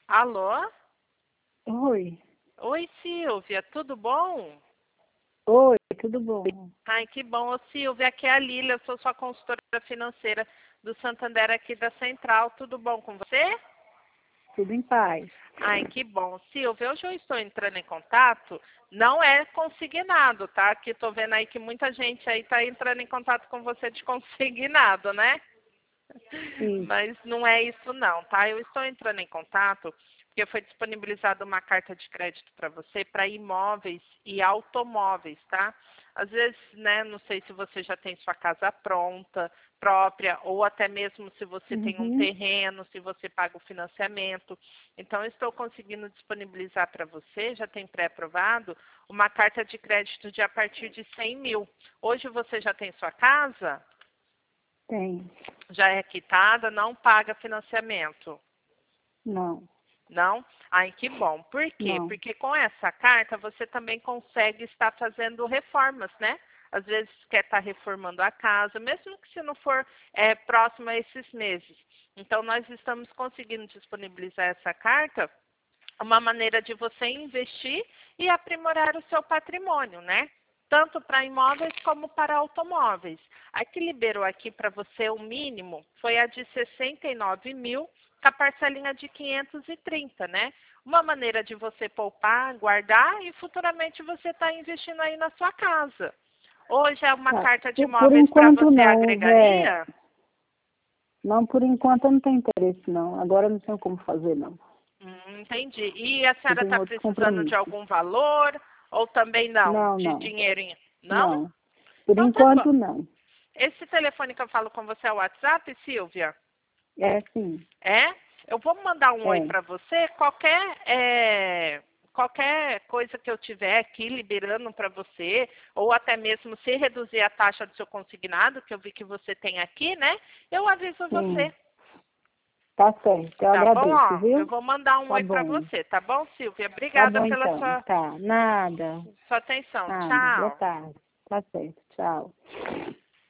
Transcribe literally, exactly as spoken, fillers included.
Alô? Oi. Oi, Silvia, tudo bom? Oi, tudo bom? Ai, que bom. Ô, Silvia, aqui é a Lília, eu sou sua consultora financeira do Santander aqui da Central. Tudo bom com você? Tudo em paz. Ai, que bom. Silvia, hoje eu estou entrando em contato, não é consignado, tá? Que estou vendo aí que muita gente aí está entrando em contato com você de consignado, né? Sim. Mas não é isso não, tá? Eu estou entrando em contato porque foi disponibilizada uma carta de crédito para você para imóveis e automóveis, tá? Às vezes, né, não sei se você já tem sua casa pronta, própria, ou até mesmo se você tem um Uhum. terreno, se você paga o financiamento. Então, eu estou conseguindo disponibilizar para você, já tem pré-aprovado, uma carta de crédito de a partir de cem mil. Hoje você já tem sua casa? Tem. Já é quitada, não paga financiamento. Não. Não? Ai, que bom. Por quê? Não. Porque com essa carta você também consegue estar fazendo reformas, né? Às vezes quer estar reformando a casa, mesmo que se não for é, próximo a esses meses. Então, nós estamos conseguindo disponibilizar essa carta, uma maneira de você investir e aprimorar o seu patrimônio, né? Tanto para imóveis como para automóveis. A que liberou aqui para você o mínimo foi a de sessenta e nove mil, com a parcelinha de quinhentos e trinta, né? Uma maneira de você poupar, guardar e futuramente você está investindo aí na sua casa. Hoje é uma Tá. carta de Por, por imóveis para enquanto você não, é. agregaria? Não, por enquanto eu não tenho interesse, não. Agora eu não sei como fazer, não. Hum, entendi. E a Eu senhora tenho está outros precisando de compromissos. algum valor ou também não? Não, De não. dinheirinho? Não? Não. Por Então tá bom. enquanto não. Esse telefone que eu falo com você é o WhatsApp, Silvia? É sim. É? Eu vou mandar um oi É. para você. Qualquer, é, qualquer coisa que eu tiver aqui liberando para você, ou até mesmo se reduzir a taxa do seu consignado, que eu vi que você tem aqui, né? Eu aviso você. Sim. Tá certo. Eu Tá bom? agradeço, Ó, eu viu? vou mandar um Tá oi para bom. você, tá bom, Silvia? Tá Obrigada bom pela então. sua, Tá. Nada. sua atenção. Nada. Boa Tchau. tarde. Tá certo. Tchau.